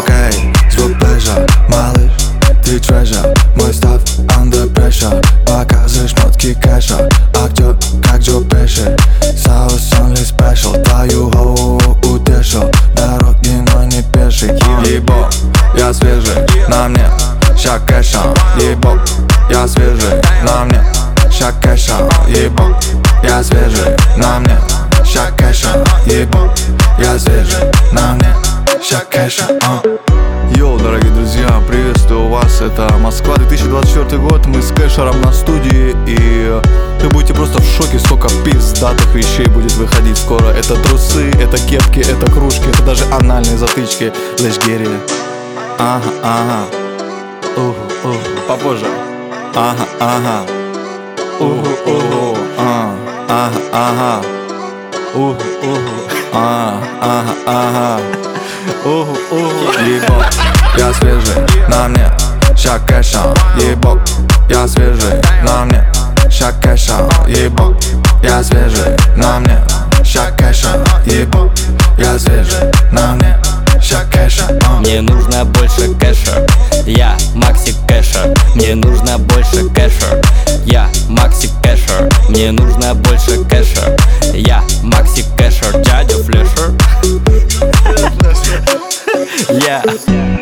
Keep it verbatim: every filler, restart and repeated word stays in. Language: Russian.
окей, звук pleasure. Малыш, ты treasure, мой став under pressure. Показывай шмотки кэша, актер как Джо Пеши. Соус only special, твою голову утешил. Дороги, но не пеший. Ебо, я свежий, на мне ща кэша. Ебо, я свежий, на мне ща кэша. Ебо, я свежий, на мне ща кэша. Ебо, я свежий, на мне ща кэша. Йоу, дорогие друзья, приветствую вас, это Москва, две тысячи двадцать четвёртый год, мы с Кэшером на студии. И вы будете просто в шоке, сколько пиздатых вещей будет выходить скоро. Это трусы, это кепки, это кружки, это даже анальные затычки. Let's get it. Ага, ага. Уху, уху. Попозже. Ага, ага. Уху, уху. А, ага, ага. Уху, уху. А, ага, ага. Уху, уху. Ебо, я свежий, на мне ща кэша. Ебо, я свежий, на мне ща кэша. Ебо, я свежий, на мне ща кэша. Ебо, я свежий, на мне ща кэша. Мне нужно больше кэша, я Макси Кэшер. Мне нужно больше кэша, я Макси Кэшер. Мне нужно больше кэша, я Макси Кэшер. Дядя Флешер. Yeah.